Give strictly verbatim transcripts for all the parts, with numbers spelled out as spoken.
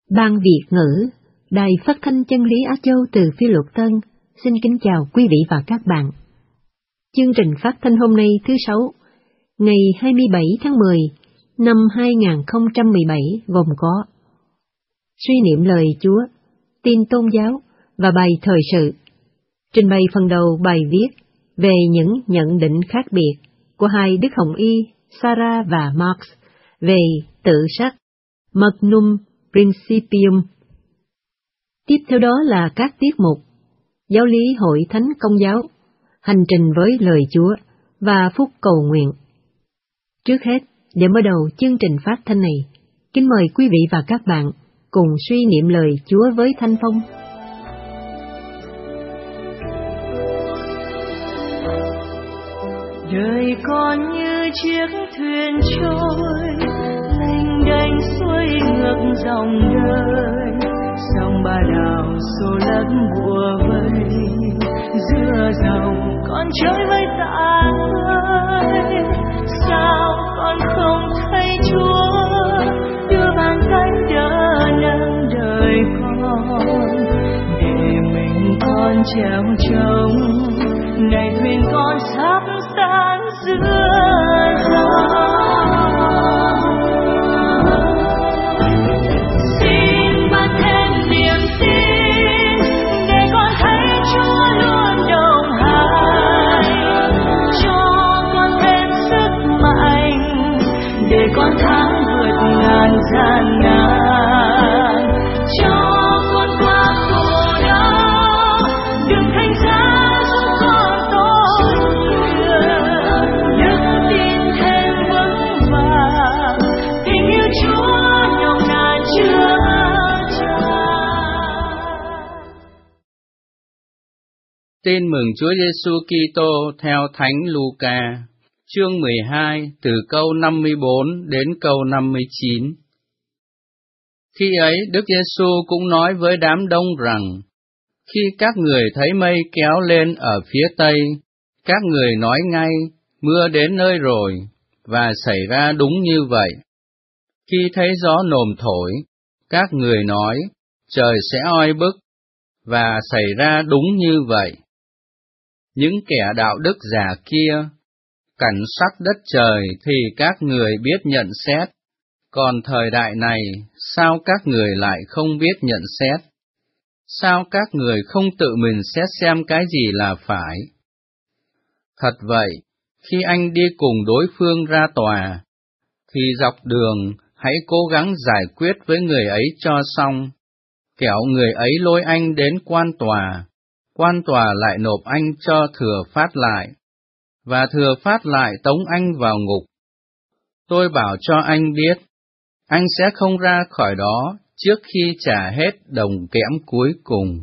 Ban Việt ngữ, Đài Phát thanh Chân lý Á Châu từ Phi Luật Tân, xin kính chào quý vị và các bạn. Chương trình phát thanh hôm nay thứ Sáu, ngày hai mươi bảy tháng mười năm hai nghìn không trăm mười bảy gồm có suy niệm lời Chúa, tin tôn giáo và bài thời sự. Trình bày phần đầu bài viết về những nhận định khác biệt của hai Đức Hồng Y, Sarah và Marx về tự sắc, Magnum Principium. Tiếp theo đó là các tiết mục Giáo lý Hội Thánh Công giáo, Hành trình với lời Chúa và phúc cầu nguyện. Trước hết, để mở đầu chương trình phát thanh này, kính mời quý vị và các bạn cùng suy niệm lời Chúa với Thanh Phong. Đời con như chiếc thuyền trôi, lênh đênh xuôi ngược dòng đời, sông Ba Đào xô lấp bùa vây, giữa dòng con trôi với tạ ơi. Sao con không thấy Chúa đưa bàn tay đỡ nâng đời con, để mình con treo trông ngày thuyền con sắp tan giữa dòng. Xin ban thêm niềm tin để con thấy Chúa luôn đồng hành, cho con thêm sức mạnh để con thắng vượt ngàn gian nan, cho con qua khổ đau đừng thành ra giúp con tốt người, đức tin thêm vững vàng, tình yêu Chúa nồng nàn chứa chan. Tin mừng Chúa Giêsu Kitô theo Thánh Luca, chương mười hai, từ câu năm mươi bốn đến câu năm mươi chín. Khi ấy, Đức Giêsu cũng nói với đám đông rằng: Khi các người thấy mây kéo lên ở phía tây, các người nói ngay, mưa đến nơi rồi, và xảy ra đúng như vậy. Khi thấy gió nồm thổi, các người nói, trời sẽ oi bức, và xảy ra đúng như vậy. Những kẻ đạo đức giả kia, cảnh sắc đất trời thì các người biết nhận xét, còn thời đại này, sao các người lại không biết nhận xét? Sao các người không tự mình xét xem cái gì là phải? Thật vậy, khi anh đi cùng đối phương ra tòa, thì dọc đường hãy cố gắng giải quyết với người ấy cho xong, kẻo người ấy lôi anh đến quan tòa, quan tòa lại nộp anh cho thừa phát lại, và thừa phát lại tống anh vào ngục. Tôi bảo cho anh biết, anh sẽ không ra khỏi đó trước khi trả hết đồng kẽm cuối cùng.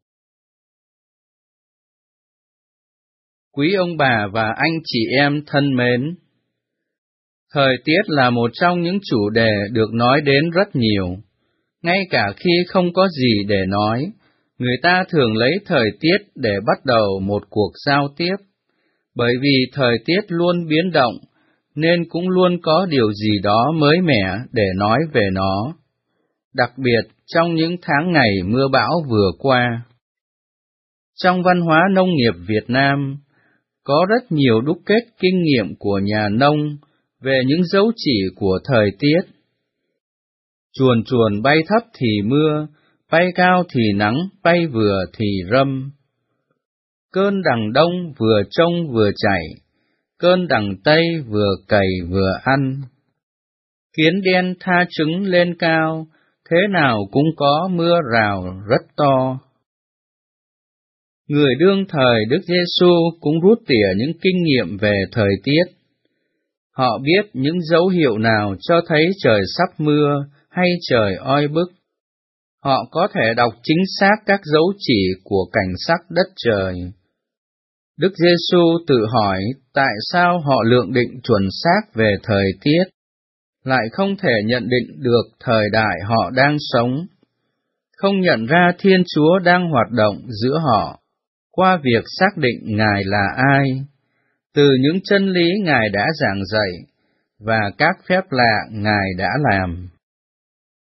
Quý ông bà và anh chị em thân mến, thời tiết là một trong những chủ đề được nói đến rất nhiều. Ngay cả khi không có gì để nói, người ta thường lấy thời tiết để bắt đầu một cuộc giao tiếp. Bởi vì thời tiết luôn biến động, nên cũng luôn có điều gì đó mới mẻ để nói về nó. Đặc biệt trong những tháng ngày mưa bão vừa qua. Trong văn hóa nông nghiệp Việt Nam, có rất nhiều đúc kết kinh nghiệm của nhà nông về những dấu chỉ của thời tiết. Chuồn chuồn bay thấp thì mưa, bay cao thì nắng, bay vừa thì râm. Cơn đằng đông vừa trông vừa chảy, cơn đằng tây vừa cày vừa ăn. Kiến đen tha trứng lên cao, thế nào cũng có mưa rào rất to. Người đương thời Đức Giêsu cũng rút tỉa những kinh nghiệm về thời tiết. Họ biết những dấu hiệu nào cho thấy trời sắp mưa hay trời oi bức. Họ có thể đọc chính xác các dấu chỉ của cảnh sắc đất trời. Đức Giêsu tự hỏi tại sao họ lượng định chuẩn xác về thời tiết, lại không thể nhận định được thời đại họ đang sống, không nhận ra Thiên Chúa đang hoạt động giữa họ, qua việc xác định Ngài là ai, từ những chân lý Ngài đã giảng dạy, và các phép lạ Ngài đã làm.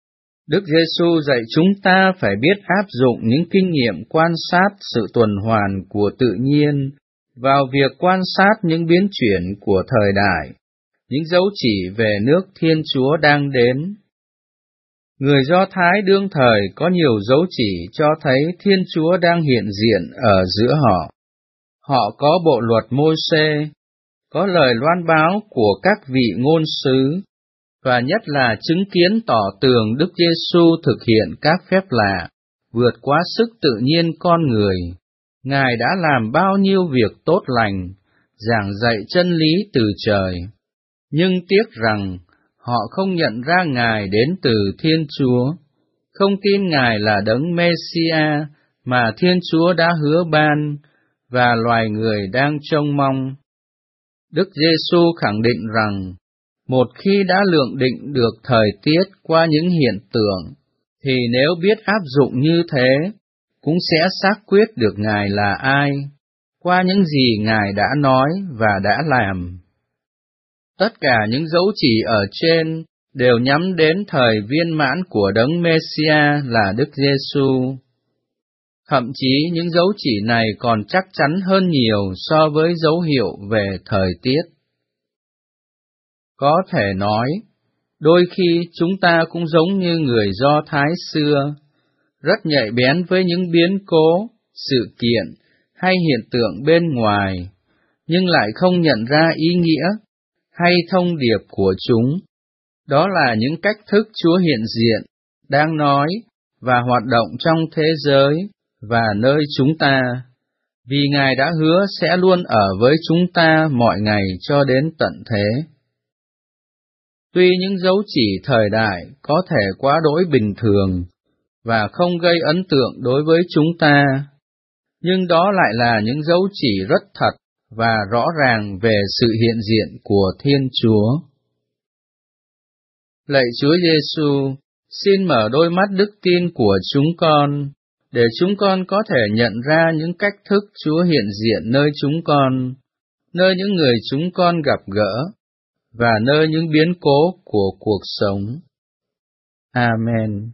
Đức Giêsu dạy chúng ta phải biết áp dụng những kinh nghiệm quan sát sự tuần hoàn của tự nhiên vào việc quan sát những biến chuyển của thời đại, những dấu chỉ về nước Thiên Chúa đang đến. Người Do Thái đương thời có nhiều dấu chỉ cho thấy Thiên Chúa đang hiện diện ở giữa họ. Họ có bộ luật Môi-se, có lời loan báo của các vị ngôn sứ, và nhất là chứng kiến tỏ tường Đức Giêsu thực hiện các phép lạ, vượt quá sức tự nhiên con người. Ngài đã làm bao nhiêu việc tốt lành, giảng dạy chân lý từ trời. Nhưng tiếc rằng, họ không nhận ra Ngài đến từ Thiên Chúa, không tin Ngài là Đấng Mê-si-a mà Thiên Chúa đã hứa ban, và loài người đang trông mong. Đức Giêsu khẳng định rằng, một khi đã lượng định được thời tiết qua những hiện tượng, thì nếu biết áp dụng như thế, cũng sẽ xác quyết được Ngài là ai, qua những gì Ngài đã nói và đã làm. Tất cả những dấu chỉ ở trên đều nhắm đến thời viên mãn của Đấng Mê-si-a là Đức Giêsu. Thậm chí những dấu chỉ này còn chắc chắn hơn nhiều so với dấu hiệu về thời tiết. Có thể nói, đôi khi chúng ta cũng giống như người Do Thái xưa, rất nhạy bén với những biến cố, sự kiện hay hiện tượng bên ngoài, nhưng lại không nhận ra ý nghĩa hay thông điệp của chúng. Đó là những cách thức Chúa hiện diện, đang nói và hoạt động trong thế giới và nơi chúng ta, vì Ngài đã hứa sẽ luôn ở với chúng ta mọi ngày cho đến tận thế. Tuy những dấu chỉ thời đại có thể quá đỗi bình thường và không gây ấn tượng đối với chúng ta, nhưng đó lại là những dấu chỉ rất thật và rõ ràng về sự hiện diện của Thiên Chúa. Lạy Chúa Giêsu, xin mở đôi mắt đức tin của chúng con, để chúng con có thể nhận ra những cách thức Chúa hiện diện nơi chúng con, nơi những người chúng con gặp gỡ, và nơi những biến cố của cuộc sống. Amen.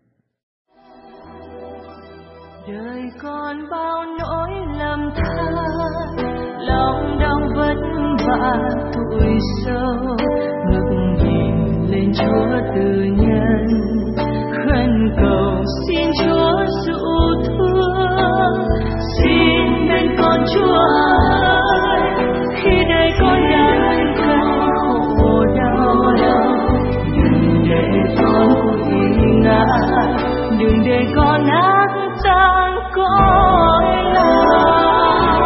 Đời con bao nỗi lầm than, lòng đau vất vả tuổi sâu, ngước nhìn lên Chúa từ nhân, khẩn cầu xin Chúa dịu thương, xin bên con Chúa ơi, khi đời con đang cay khổ đau, đừng để con quỵ ngã, đừng để con ác tan cõi lòng.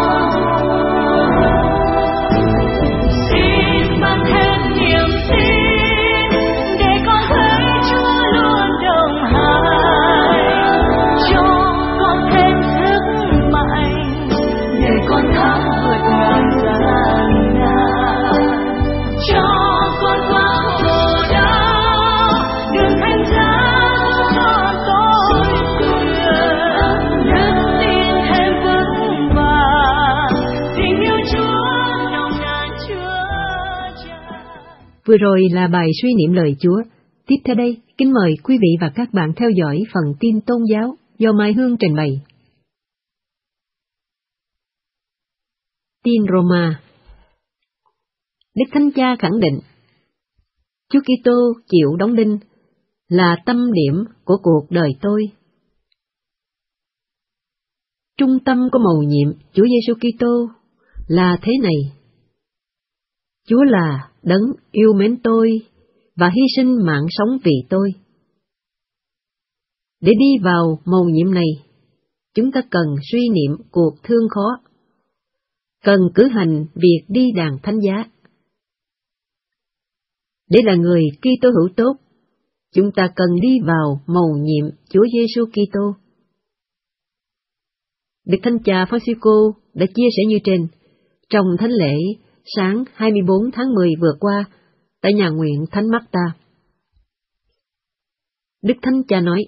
Xin ban thêm niềm tin để con thấy Chúa luôn đồng hành, cho con thêm sức mạnh để con thắng vượt ngàn gian nan, cho con qua khổ đau đường thành giá cho tôi cười, đức tin thêm vững vàng, tình yêu Chúa nồng nàn chứa chan. Vừa rồi là bài suy niệm lời Chúa. Tiếp theo đây, kính mời quý vị và các bạn theo dõi phần tin tôn giáo do Mai Hương trình bày. Tin Roma. Đức Thánh Cha khẳng định, Chúa Kitô chịu đóng đinh là tâm điểm của cuộc đời tôi. Trung tâm của mầu nhiệm Chúa Giêsu Kitô là thế này: Chúa là Đấng yêu mến tôi và hy sinh mạng sống vì tôi. Để đi vào mầu nhiệm này, chúng ta cần suy niệm cuộc thương khó, cần cử hành việc đi đàn thánh giá. Để là người Kitô hữu tốt, chúng ta cần đi vào mầu nhiệm Chúa Giêsu Kitô. Đức Thánh Cha Francisco đã chia sẻ như trên trong thánh lễ sáng hai mươi bốn tháng mười vừa qua tại nhà nguyện Thánh Marta. Đức Thánh Cha nói: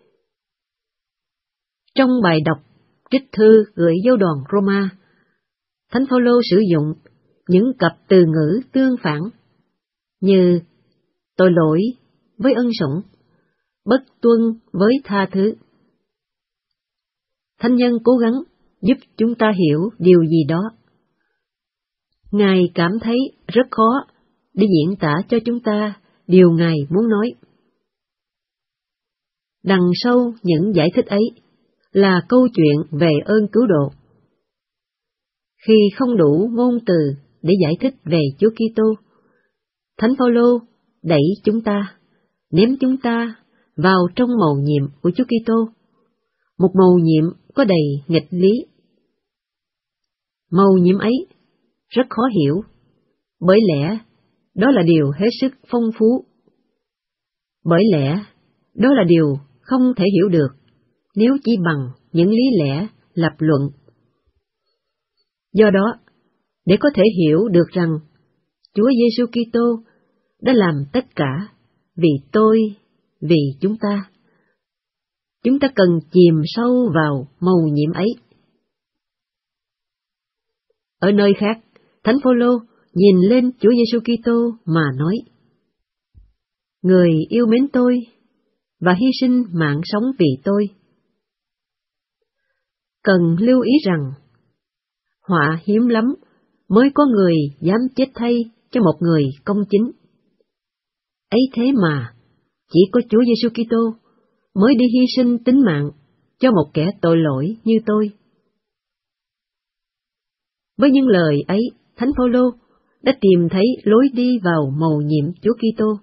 Trong bài đọc trích thư gửi giáo đoàn Roma, Thánh Phaolô sử dụng những cặp từ ngữ tương phản như tội lỗi với ân sủng, bất tuân với tha thứ. Thánh nhân cố gắng giúp chúng ta hiểu điều gì đó. Ngài cảm thấy rất khó để diễn tả cho chúng ta điều Ngài muốn nói. Đằng sau những giải thích ấy là câu chuyện về ơn cứu độ. Khi không đủ ngôn từ để giải thích về Chúa Kitô, Thánh Phaolô đẩy chúng ta, ném chúng ta vào trong mầu nhiệm của Chúa Kitô, một mầu nhiệm có đầy nghịch lý. Mầu nhiệm ấy rất khó hiểu, bởi lẽ đó là điều hết sức phong phú. Bởi lẽ đó là điều không thể hiểu được nếu chỉ bằng những lý lẽ lập luận. Do đó, để có thể hiểu được rằng Chúa Giêsu Kitô đã làm tất cả vì tôi, vì chúng ta, chúng ta cần chìm sâu vào mầu nhiệm ấy. Ở nơi khác, Thánh Phaolô nhìn lên Chúa Giêsu Kitô mà nói: Người yêu mến tôi và hy sinh mạng sống vì tôi. Cần lưu ý rằng, họa hiếm lắm mới có người dám chết thay cho một người công chính. Ấy thế mà, chỉ có Chúa Giêsu Kitô mới đi hy sinh tính mạng cho một kẻ tội lỗi như tôi. Với những lời ấy, Thánh Phaolô đã tìm thấy lối đi vào mầu nhiệm Chúa Kitô.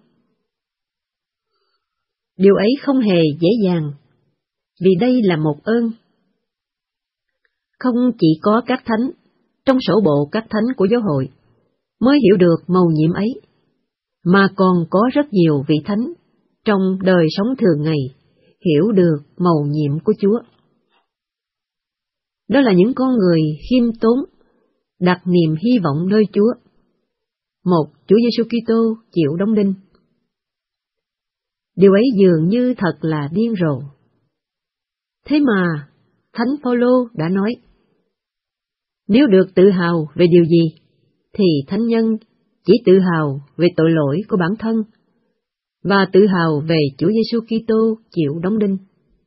Điều ấy không hề dễ dàng, vì đây là một ơn. Không chỉ có các thánh trong sổ bộ các thánh của giáo hội mới hiểu được mầu nhiệm ấy, mà còn có rất nhiều vị thánh trong đời sống thường ngày hiểu được mầu nhiệm của Chúa. Đó là những con người khiêm tốn, đặt niềm hy vọng nơi Chúa, một Chúa Giêsu Kitô chịu đóng đinh. Điều ấy dường như thật là điên rồ. Thế mà, Thánh Phaolô đã nói, nếu được tự hào về điều gì, thì thánh nhân chỉ tự hào về tội lỗi của bản thân, và tự hào về Chúa Giêsu Kitô chịu đóng đinh.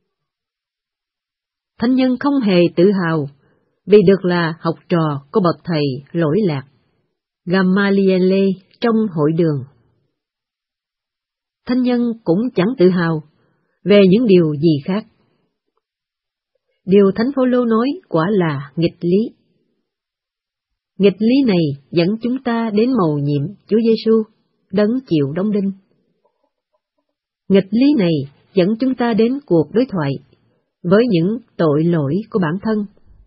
Thánh nhân không hề tự hào vì được là học trò của bậc thầy lỗi lạc, Gamaliele trong hội đường. Thánh nhân cũng chẳng tự hào về những điều gì khác. Điều Thánh Phaolô nói quả là nghịch lý. Nghịch lý này dẫn chúng ta đến mầu nhiệm Chúa Giêsu, đấng chịu đóng đinh. Nghịch lý này dẫn chúng ta đến cuộc đối thoại với những tội lỗi của bản thân.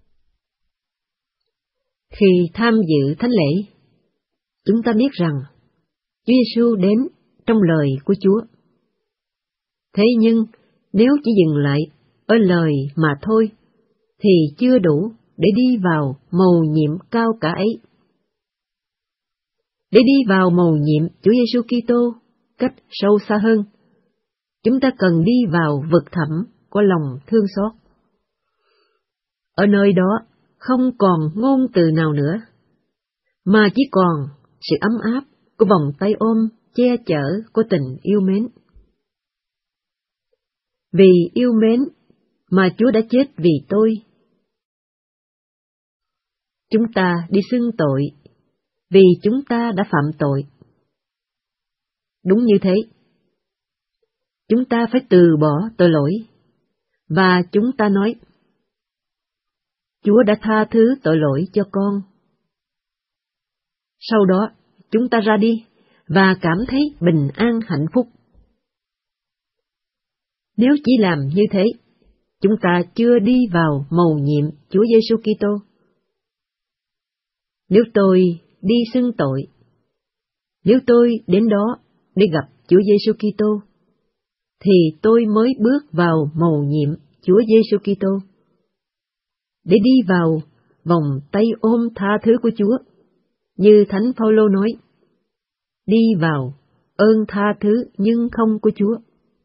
Khi tham dự thánh lễ, chúng ta biết rằng Chúa Giêsu đến trong lời của Chúa. Thế nhưng nếu chỉ dừng lại ở lời mà thôi, thì chưa đủ để đi vào mầu nhiệm cao cả ấy. Để đi vào mầu nhiệm Chúa Giêsu Kitô cách sâu xa hơn, chúng ta cần đi vào vực thẳm của lòng thương xót. Ở nơi đó không còn ngôn từ nào nữa, mà chỉ còn sự ấm áp của vòng tay ôm che chở của tình yêu mến. Vì yêu mến mà Chúa đã chết vì tôi. Chúng ta đi xưng tội vì chúng ta đã phạm tội. Đúng như thế. Chúng ta phải từ bỏ tội lỗi, và chúng ta nói, Chúa đã tha thứ tội lỗi cho con. Sau đó, chúng ta ra đi và cảm thấy bình an hạnh phúc. Nếu chỉ làm như thế, chúng ta chưa đi vào mầu nhiệm Chúa Giêsu Kitô. Nếu tôi đi xưng tội, nếu tôi đến đó để gặp Chúa Giêsu Kitô, thì tôi mới bước vào mầu nhiệm Chúa Giêsu Kitô, để đi vào vòng tay ôm tha thứ của Chúa, như Thánh Phaolô nói, đi vào ơn tha thứ nhưng không của Chúa.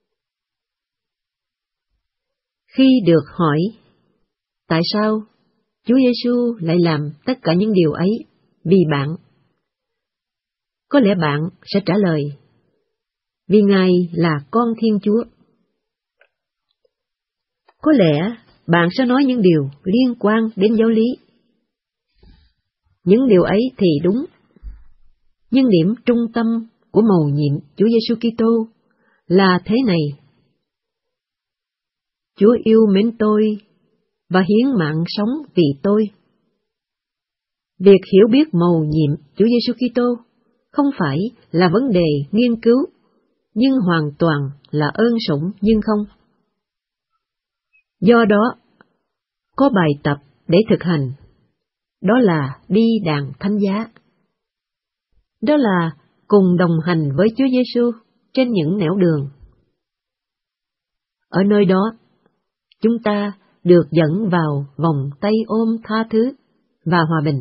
Khi được hỏi, tại sao Chúa Giêsu lại làm tất cả những điều ấy vì bạn? Có lẽ bạn sẽ trả lời, vì Ngài là con Thiên Chúa, Có lẽ bạn sẽ nói những điều liên quan đến giáo lý. Những điều ấy thì đúng. Nhưng điểm trung tâm của mầu nhiệm Chúa Giêsu Kitô là thế này: Chúa yêu mến tôi và hiến mạng sống vì tôi. Việc hiểu biết mầu nhiệm Chúa Giêsu Kitô không phải là vấn đề nghiên cứu, nhưng hoàn toàn là ơn sủng nhưng không. Do đó, có bài tập để thực hành, đó là đi đàn thánh giá. Đó là cùng đồng hành với Chúa Giêsu trên những nẻo đường. Ở nơi đó, chúng ta được dẫn vào vòng tay ôm tha thứ và hòa bình.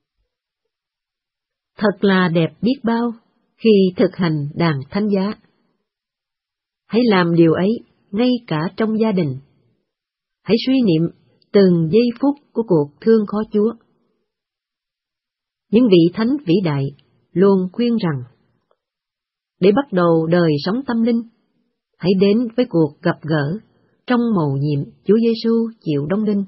Thật là đẹp biết bao khi thực hành đàn thánh giá. Hãy làm điều ấy ngay cả trong gia đình. Hãy suy niệm từng giây phút của cuộc thương khó Chúa. Những vị thánh vĩ đại luôn khuyên rằng, để bắt đầu đời sống tâm linh, hãy đến với cuộc gặp gỡ trong mầu nhiệm Chúa Giêsu chịu đóng đinh.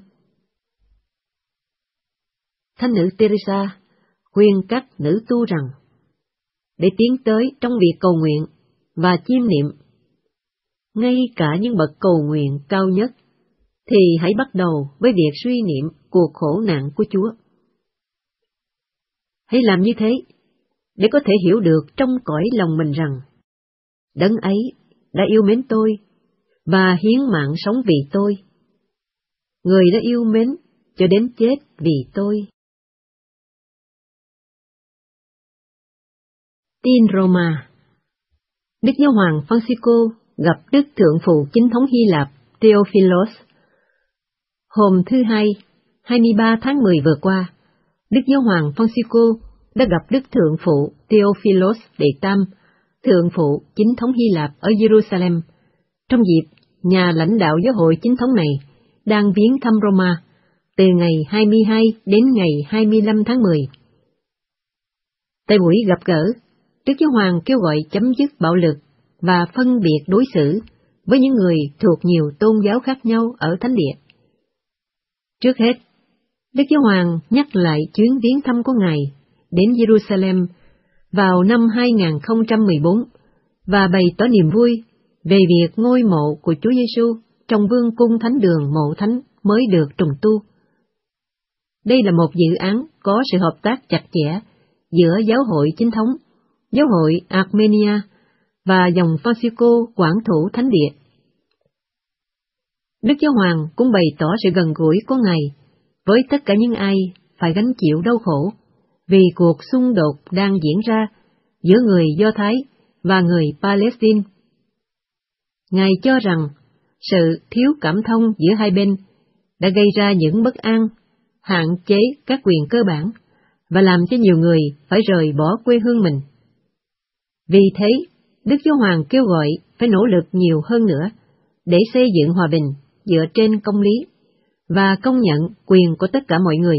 Thánh nữ Teresa khuyên các nữ tu rằng, để tiến tới trong việc cầu nguyện và chiêm niệm, ngay cả những bậc cầu nguyện cao nhất, thì hãy bắt đầu với việc suy niệm cuộc khổ nạn của Chúa. Hãy làm như thế để có thể hiểu được trong cõi lòng mình rằng, Đấng ấy đã yêu mến tôi và hiến mạng sống vì tôi. Người đã yêu mến cho đến chết vì tôi. Tin Roma. Đức Giáo hoàng Francisco gặp Đức Thượng phụ Chính thống Hy Lạp Theophilos. Hôm thứ Hai, hai mươi ba tháng mười vừa qua, Đức Giáo hoàng Francisco đã gặp Đức Thượng phụ Theophilos đệ tam, Thượng phụ Chính thống Hy Lạp ở Jerusalem, trong dịp nhà lãnh đạo giáo hội chính thống này đang viếng thăm Roma từ ngày hai mươi hai đến ngày hai mươi lăm tháng mười. Tại buổi gặp gỡ, Đức Giáo hoàng kêu gọi chấm dứt bạo lực và phân biệt đối xử với những người thuộc nhiều tôn giáo khác nhau ở thánh địa. Trước hết, Đức Giáo hoàng nhắc lại chuyến viếng thăm của Ngài đến Jerusalem vào năm hai nghìn không trăm mười bốn và bày tỏ niềm vui về việc ngôi mộ của Chúa Giêsu trong vương cung thánh đường mộ thánh mới được trùng tu. Đây là một dự án có sự hợp tác chặt chẽ giữa giáo hội chính thống, giáo hội Armenia và dòng Francisco quản thủ thánh địa. Đức Giáo hoàng cũng bày tỏ sự gần gũi của Ngài với tất cả những ai phải gánh chịu đau khổ vì cuộc xung đột đang diễn ra giữa người Do Thái và người Palestine. Ngài cho rằng sự thiếu cảm thông giữa hai bên đã gây ra những bất an, hạn chế các quyền cơ bản và làm cho nhiều người phải rời bỏ quê hương mình. Vì thế, Đức Giáo hoàng kêu gọi phải nỗ lực nhiều hơn nữa để xây dựng hòa bình dựa trên công lý và công nhận quyền của tất cả mọi người.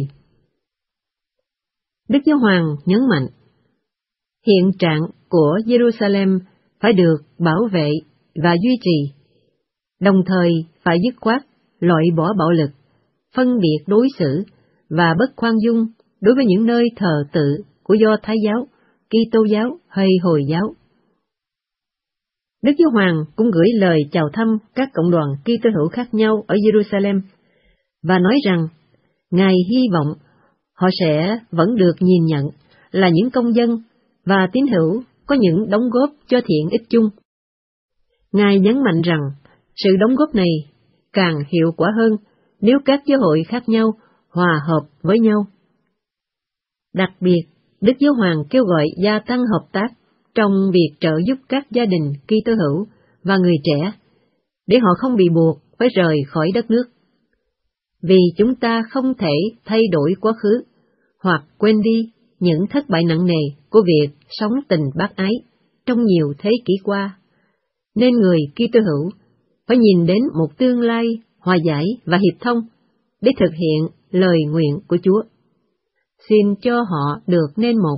Đức Giáo hoàng nhấn mạnh, hiện trạng của Jerusalem phải được bảo vệ và duy trì, đồng thời phải dứt khoát loại bỏ bạo lực, phân biệt đối xử và bất khoan dung đối với những nơi thờ tự của Do Thái giáo, Kitô giáo hay Hồi giáo. Đức Giáo hoàng cũng gửi lời chào thăm các cộng đoàn Kitô hữu khác nhau ở Jerusalem và nói rằng Ngài hy vọng họ sẽ vẫn được nhìn nhận là những công dân và tín hữu có những đóng góp cho thiện ích chung. Ngài nhấn mạnh rằng sự đóng góp này càng hiệu quả hơn nếu các giáo hội khác nhau hòa hợp với nhau. Đặc biệt, Đức Giáo hoàng kêu gọi gia tăng hợp tác trong việc trợ giúp các gia đình Kitô hữu và người trẻ, để họ không bị buộc phải rời khỏi đất nước. Vì chúng ta không thể thay đổi quá khứ, hoặc quên đi những thất bại nặng nề của việc sống tình bác ái trong nhiều thế kỷ qua, nên người Kitô hữu phải nhìn đến một tương lai hòa giải và hiệp thông để thực hiện lời nguyện của Chúa. Xin cho họ được nên một.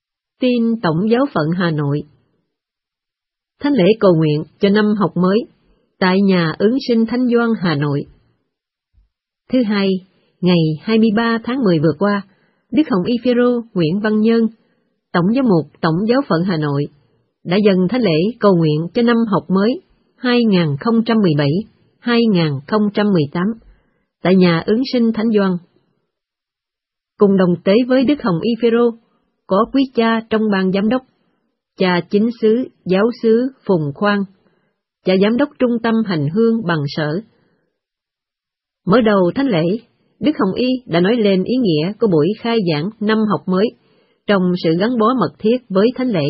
Tin Tổng giáo phận Hà Nội. Thánh lễ cầu nguyện cho năm học mới tại nhà Ứng Sinh Thánh Doan, Hà Nội. Thứ hai, ngày hai mươi ba tháng mười vừa qua, Đức Hồng Y Phêrô Nguyễn Văn Nhân, Tổng giám mục Tổng giáo phận Hà Nội, đã dâng thánh lễ cầu nguyện cho năm học mới hai nghìn không trăm mười bảy hai nghìn không trăm mười tám tại nhà Ứng Sinh Thánh Doan. Cùng đồng tế với Đức Hồng Y Phêrô có quý cha trong ban giám đốc, cha chính xứ giáo xứ Phùng Khoan, cha giám đốc trung tâm hành hương Bằng Sở. Mở đầu thánh lễ, Đức Hồng Y đã nói lên ý nghĩa của buổi khai giảng năm học mới trong sự gắn bó mật thiết với thánh lễ.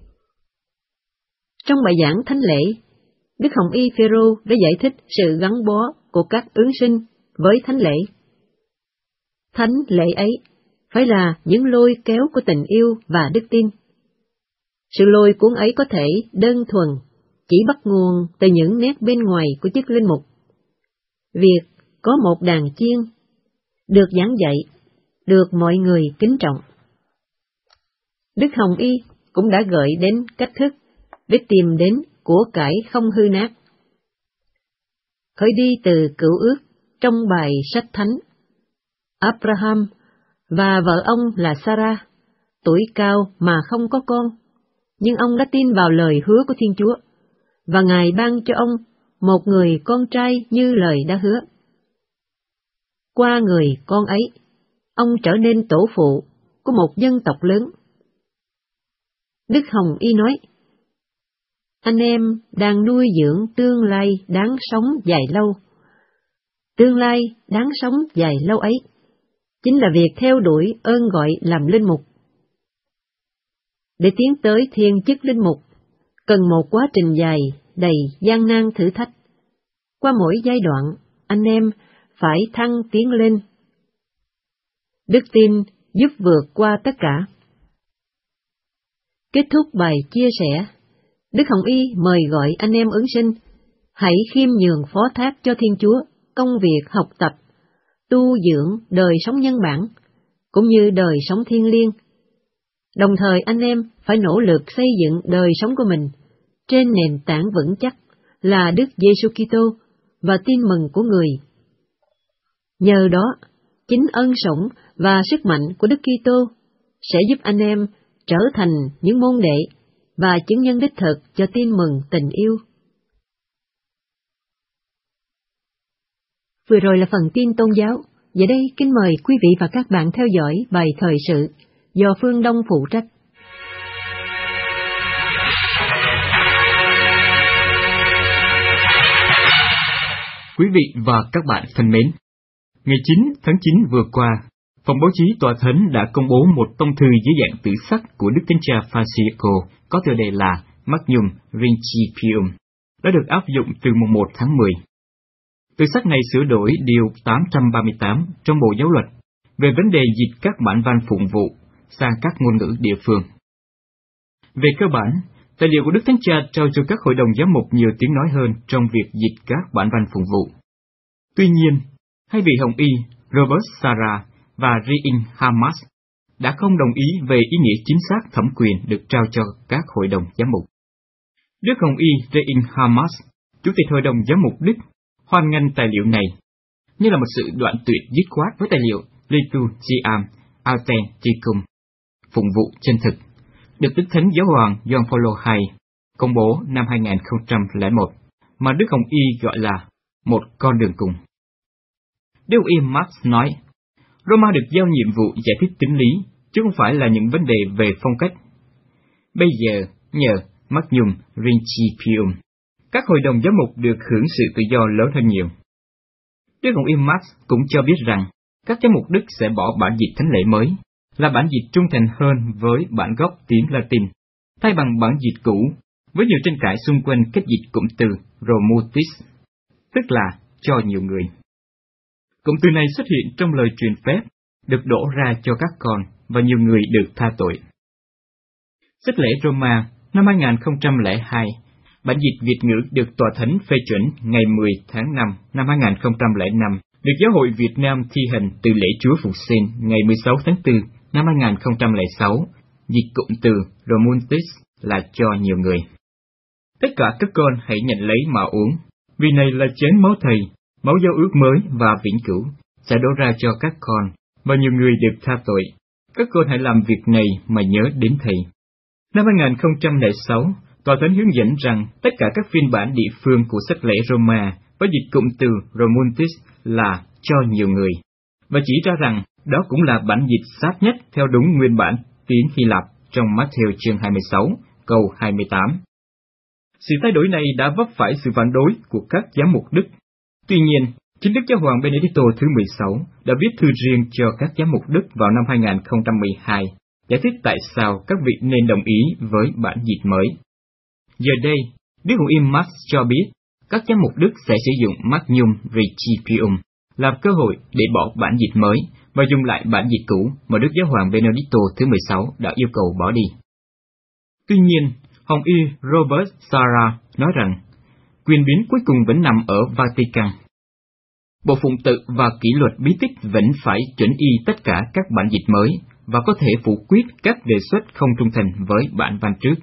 Trong bài giảng thánh lễ, Đức Hồng Y Phêrô đã giải thích sự gắn bó của các ứng sinh với thánh lễ. Thánh lễ ấy phải là những lôi kéo của tình yêu và đức tin. Sự lôi cuốn ấy có thể đơn thuần, chỉ bắt nguồn từ những nét bên ngoài của chức linh mục. Việc có một đàn chiên, được giảng dạy, được mọi người kính trọng. Đức Hồng Y cũng đã gợi đến cách thức để tìm đến của cải không hư nát. Khởi đi từ Cựu Ước trong bài sách thánh, Abraham và vợ ông là Sarah, tuổi cao mà không có con, nhưng ông đã tin vào lời hứa của Thiên Chúa, và Ngài ban cho ông một người con trai như lời đã hứa. Qua người con ấy, ông trở nên tổ phụ của một dân tộc lớn. Đức Hồng Y nói, anh em đang nuôi dưỡng tương lai đáng sống dài lâu. Tương lai đáng sống dài lâu ấy chính là việc theo đuổi ơn gọi làm linh mục. Để tiến tới thiên chức linh mục, cần một quá trình dài, đầy gian nan thử thách. Qua mỗi giai đoạn, anh em phải thăng tiến lên. Đức tin giúp vượt qua tất cả. Kết thúc bài chia sẻ, Đức Hồng Y mời gọi anh em ứng sinh, hãy khiêm nhường phó thác cho Thiên Chúa công việc học tập, tu dưỡng đời sống nhân bản, cũng như đời sống thiêng liêng. Đồng thời anh em phải nỗ lực xây dựng đời sống của mình trên nền tảng vững chắc là Đức Giêsu Kitô và tin mừng của người. Nhờ đó, chính ân sủng và sức mạnh của Đức Kitô sẽ giúp anh em trở thành những môn đệ và chứng nhân đích thực cho tin mừng tình yêu. Vừa rồi là phần tin tôn giáo. Giờ đây kính mời quý vị và các bạn theo dõi bài thời sự do Phương Đông phụ trách. Quý vị và các bạn thân mến, ngày chín tháng chín vừa qua, Phòng báo chí Tòa Thánh đã công bố một tông thư dưới dạng tự sắc của Đức Thánh Cha Francisco có tựa đề là Magnum Principium, đã được áp dụng từ mùng một tháng mười. Tự sắc này sửa đổi điều tám trăm ba mươi tám trong Bộ Giáo luật về vấn đề dịch các bản văn phụng vụ sang các ngôn ngữ địa phương. Về cơ bản, tài liệu của Đức Thánh Cha trao cho các hội đồng giám mục nhiều tiếng nói hơn trong việc dịch các bản văn phụng vụ. Tuy nhiên, hai vị Hồng Y Robert Sarah và Rein Hamas đã không đồng ý về ý nghĩa chính xác thẩm quyền được trao cho các hội đồng giám mục. Đức Hồng Y Rein Hamas, Chủ tịch Hội đồng Giám mục Đức, hoan nghênh tài liệu này như là một sự đoạn tuyệt dứt khoát với tài liệu Liturgiam Authenticum, phụng vụ chân thực, được Đức Thánh Giáo hoàng Gioan Phaolô đệ nhị công bố năm hai nghìn không trăm lẻ một, mà Đức Hồng Y gọi là một con đường cùng. Đức Hồng Y Marx nói, Roma được giao nhiệm vụ giải thích tính lý, chứ không phải là những vấn đề về phong cách. Bây giờ, nhờ Magnum Principium, các hội đồng giám mục được hưởng sự tự do lớn hơn nhiều. Đức Hồng Y Marx cũng cho biết rằng, các giám mục Đức sẽ bỏ bản dịch thánh lễ mới, là bản dịch trung thành hơn với bản gốc tiếng Latin, thay bằng bản dịch cũ, với nhiều tranh cãi xung quanh cách dịch cụm từ Romutus, tức là cho nhiều người. Cụm từ này xuất hiện trong lời truyền phép, được đổ ra cho các con và nhiều người được tha tội. Sách lễ Roma năm hai nghìn không trăm lẻ hai, bản dịch Việt ngữ được Tòa Thánh phê chuẩn ngày mười tháng năm năm hai nghìn không trăm lẻ năm, được Giáo hội Việt Nam thi hành từ lễ Chúa Phục Sinh ngày mười sáu tháng tư năm hai nghìn không trăm lẻ sáu, dịch cụm từ Romutus là cho nhiều người. Tất cả các con hãy nhận lấy mà uống, Vì này là chén máu Thầy, máu giao ước mới và vĩnh cửu, sẽ đổ ra cho các con, và nhiều người được tha tội. Các con hãy làm việc này mà nhớ đến Thầy. Năm hai nghìn không trăm lẻ sáu, Tòa Thánh hướng dẫn rằng tất cả các phiên bản địa phương của sách lễ Roma có dịch cụm từ Romuntis là cho nhiều người, và chỉ ra rằng đó cũng là bản dịch sát nhất theo đúng nguyên bản tiếng Hy Lạp trong Matthew chương hai mươi sáu, câu hai mươi tám. Sự thay đổi này đã vấp phải sự phản đối của các giám mục Đức. Tuy nhiên, chính Đức Giáo hoàng Benedicto thứ mười sáu đã viết thư riêng cho các giám mục Đức vào năm hai nghìn không trăm mười hai, giải thích tại sao các vị nên đồng ý với bản dịch mới. Giờ đây, Đức Hồng Y Max cho biết, các giám mục Đức sẽ sử dụng Magnum Principium làm cơ hội để bỏ bản dịch mới và dùng lại bản dịch cũ mà Đức Giáo hoàng Benedicto thứ mười sáu đã yêu cầu bỏ đi. Tuy nhiên, Hồng Y Robert Sarah nói rằng, quyền biến cuối cùng vẫn nằm ở Vatican. Bộ Phụng tự và kỷ luật bí tích vẫn phải chuẩn y tất cả các bản dịch mới và có thể phủ quyết các đề xuất không trung thành với bản văn trước.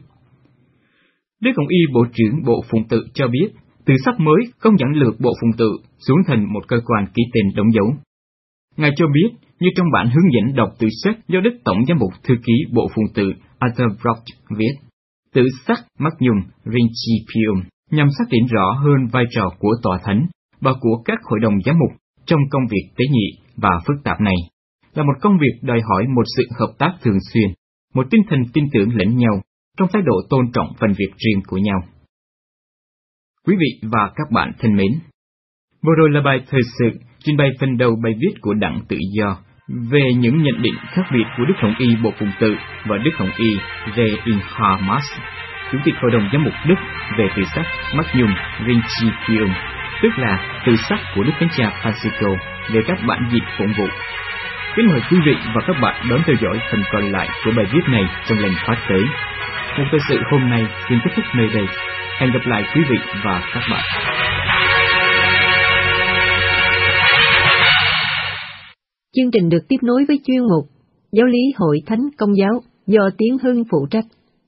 Đức Hồng Y Bộ trưởng Bộ Phụng tự cho biết, từ sắc mới không giản lược Bộ Phụng tự xuống thành một cơ quan ký tên đóng dấu. Ngài cho biết, như trong bản hướng dẫn đọc tự sắc do Đức Tổng giám mục thư ký Bộ Phụng tự Arthur Brock viết, tự sắc Magnum Principium nhằm xác định rõ hơn vai trò của Tòa Thánh và của các hội đồng giám mục trong công việc tế nhị và phức tạp này, là một công việc đòi hỏi một sự hợp tác thường xuyên, một tinh thần tin tưởng lẫn nhau trong thái độ tôn trọng phần việc riêng của nhau. Quý vị và các bạn thân mến, vừa rồi là bài thời sự trình bày phần đầu bài viết của Đặng Tự Do về những nhận định khác biệt của Đức Hồng Y Bộ Phụng tự và Đức Hồng Y Reinhardt, Chủ tịch Hội đồng Giám mục Đức về tự sắc Magnum Principium, tức là tự sắc của Đức Thánh Cha Francisco về các bản dịch phụng vụ. Kính mời quý vị và các bạn đón theo dõi phần còn lại của bài viết này trong lần phát tới. Một thời sự hôm nay xin kết thúc nơi đây. Hẹn gặp lại quý vị và các bạn. Chương trình được tiếp nối với chuyên mục Giáo lý Hội Thánh Công giáo do Tiến Hưng phụ trách.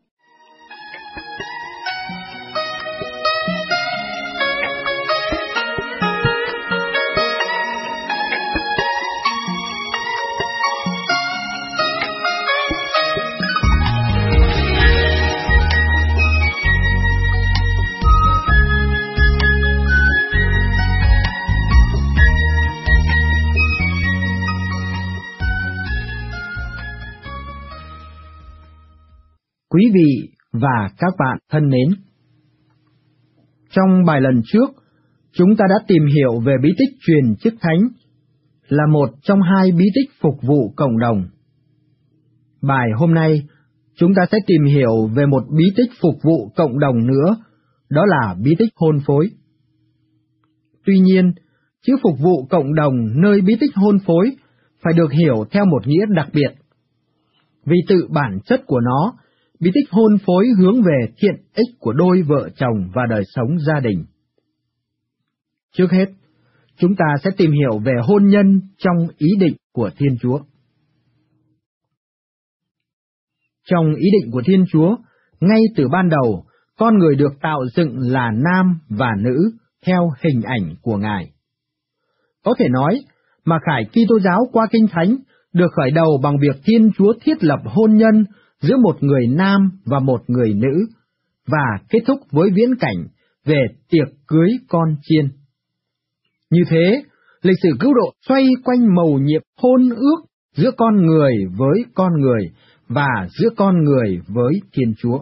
Quý vị và các bạn thân mến, trong bài lần trước, chúng ta đã tìm hiểu về bí tích truyền chức thánh, là một trong hai bí tích phục vụ cộng đồng. Bài hôm nay, chúng ta sẽ tìm hiểu về một bí tích phục vụ cộng đồng nữa, đó là bí tích hôn phối. Tuy nhiên, chữ phục vụ cộng đồng nơi bí tích hôn phối phải được hiểu theo một nghĩa đặc biệt. Vì tự bản chất của nó, bí tích hôn phối hướng về thiện ích của đôi vợ chồng và đời sống gia đình. Trước hết, chúng ta sẽ tìm hiểu về hôn nhân trong ý định của Thiên Chúa. Trong ý định của Thiên Chúa, ngay từ ban đầu, con người được tạo dựng là nam và nữ theo hình ảnh của Ngài. Có thể nói, mà Khải Kitô giáo qua Kinh Thánh được khởi đầu bằng việc Thiên Chúa thiết lập hôn nhân giữa một người nam và một người nữ, và kết thúc với viễn cảnh về tiệc cưới con chiên. Như thế, lịch sử cứu độ xoay quanh mầu nhiệm hôn ước giữa con người với con người và giữa con người với Thiên Chúa.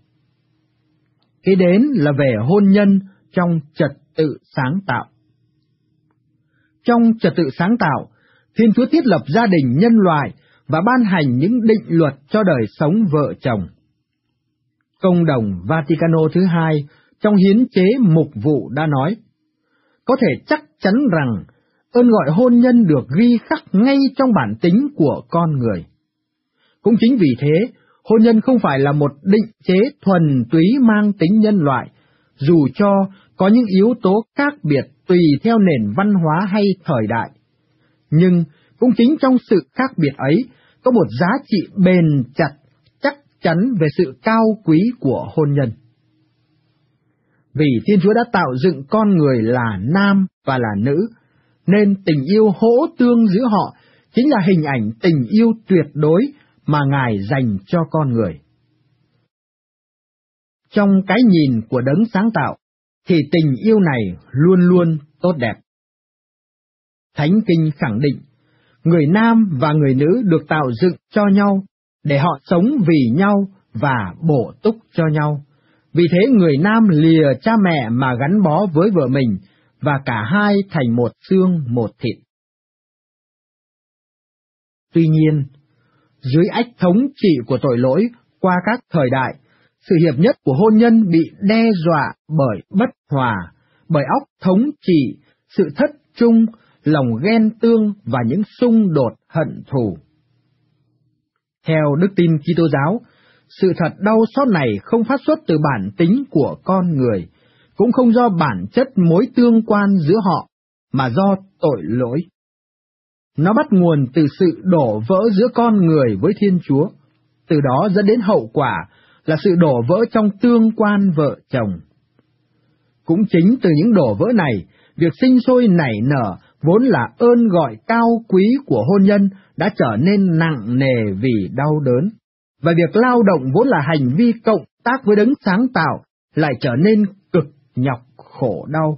Kế đến là về hôn nhân trong trật tự sáng tạo. Trong trật tự sáng tạo, Thiên Chúa thiết lập gia đình nhân loại và ban hành những định luật cho đời sống vợ chồng. Công đồng Vaticano thứ hai trong hiến chế mục vụ đã nói, có thể chắc chắn rằng ơn gọi hôn nhân được ghi khắc ngay trong bản tính của con người. Cũng chính vì thế, hôn nhân không phải là một định chế thuần túy mang tính nhân loại, dù cho có những yếu tố khác biệt tùy theo nền văn hóa hay thời đại. Nhưng cũng chính trong sự khác biệt ấy, có một giá trị bền chặt, chắc chắn về sự cao quý của hôn nhân. Vì Thiên Chúa đã tạo dựng con người là nam và là nữ, nên tình yêu hỗ tương giữa họ chính là hình ảnh tình yêu tuyệt đối mà Ngài dành cho con người. Trong cái nhìn của Đấng sáng tạo, thì tình yêu này luôn luôn tốt đẹp. Thánh Kinh khẳng định, người nam và người nữ được tạo dựng cho nhau, để họ sống vì nhau và bổ túc cho nhau. Vì thế người nam lìa cha mẹ mà gắn bó với vợ mình, và cả hai thành một xương một thịt. Tuy nhiên, dưới ách thống trị của tội lỗi qua các thời đại, sự hiệp nhất của hôn nhân bị đe dọa bởi bất hòa, bởi óc thống trị, sự thất trung, lòng ghen tương và những xung đột hận thù. Theo đức tin Kitô giáo, sự thật đau xót này không phát xuất từ bản tính của con người, cũng không do bản chất mối tương quan giữa họ, mà do tội lỗi. Nó bắt nguồn từ sự đổ vỡ giữa con người với Thiên Chúa, từ đó dẫn đến hậu quả là sự đổ vỡ trong tương quan vợ chồng. Cũng chính từ những đổ vỡ này, việc sinh sôi nảy nở vốn là ơn gọi cao quý của hôn nhân đã trở nên nặng nề vì đau đớn, và việc lao động vốn là hành vi cộng tác với Đấng sáng tạo lại trở nên cực nhọc khổ đau.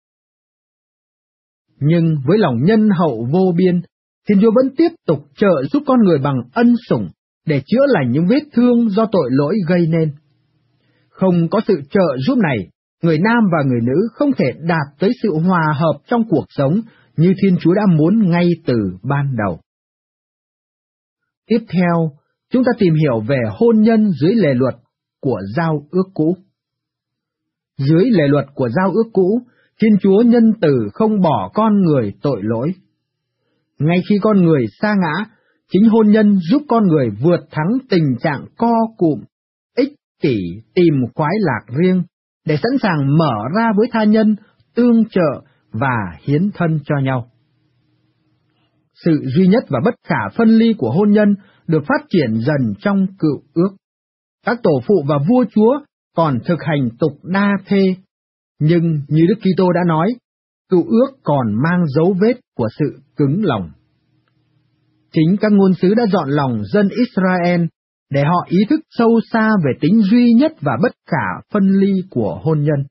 Nhưng với lòng nhân hậu vô biên, Thiên Chúa vẫn tiếp tục trợ giúp con người bằng ân sủng để chữa lành những vết thương do tội lỗi gây nên. Không có sự trợ giúp này, người nam và người nữ không thể đạt tới sự hòa hợp trong cuộc sống như Thiên Chúa đã muốn ngay từ ban đầu. Tiếp theo, chúng ta tìm hiểu về hôn nhân dưới lề luật của giao ước cũ. Dưới lề luật của giao ước cũ, Thiên Chúa nhân từ không bỏ con người tội lỗi. Ngay khi con người sa ngã, chính hôn nhân giúp con người vượt thắng tình trạng co cụm, ích kỷ tìm khoái lạc riêng, để sẵn sàng mở ra với tha nhân, tương trợ và hiến thân cho nhau. Sự duy nhất và bất khả phân ly của hôn nhân được phát triển dần trong cựu ước. Các tổ phụ và vua chúa còn thực hành tục đa thê, nhưng như Đức Kitô đã nói, cựu ước còn mang dấu vết của sự cứng lòng. Chính các ngôn sứ đã dọn lòng dân Israel để họ ý thức sâu xa về tính duy nhất và bất khả phân ly của hôn nhân.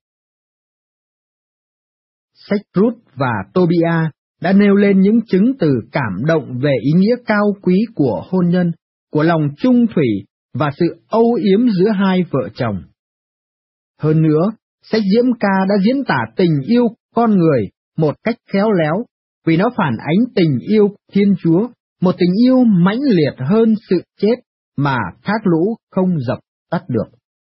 Sách Ruth và Tobia đã nêu lên những chứng từ cảm động về ý nghĩa cao quý của hôn nhân, của lòng trung thủy và sự âu yếm giữa hai vợ chồng. Hơn nữa, sách Diễm Ca đã diễn tả tình yêu con người một cách khéo léo, vì nó phản ánh tình yêu Thiên Chúa, một tình yêu mãnh liệt hơn sự chết mà thác lũ không dập tắt được.